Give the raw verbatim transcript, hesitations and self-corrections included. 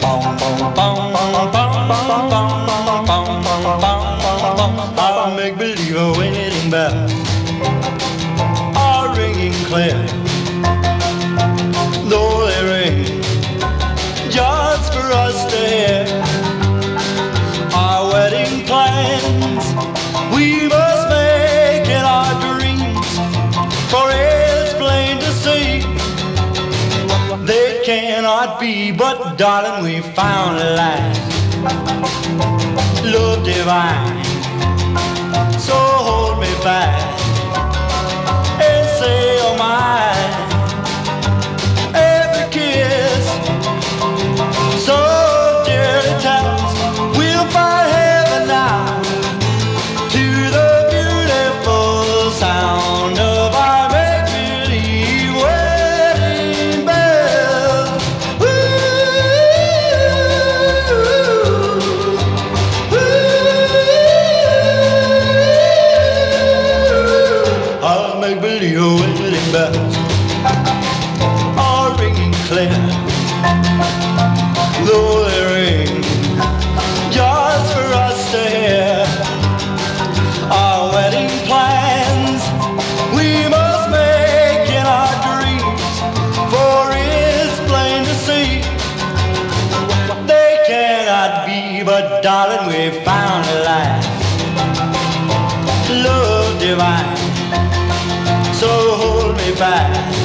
I'll make believe a wedding bells are ringing clear, though they ring just for us to hear. Our wedding plans we must make in our dreams, for it's plain to see they cannot be. But darling, we found at last love divine, so hold me fast and say oh my. Every kiss so dearly tells we'll find heaven now, to the beautiful sound of our make-believe wedding bells. Ooh, ooh, our make-believe wedding bells are ringing clear, though they ring just for us to hear. Our wedding plans we must make in our dreams, for it's plain to see they cannot be. But darling, we found at last love divine, so hold me fast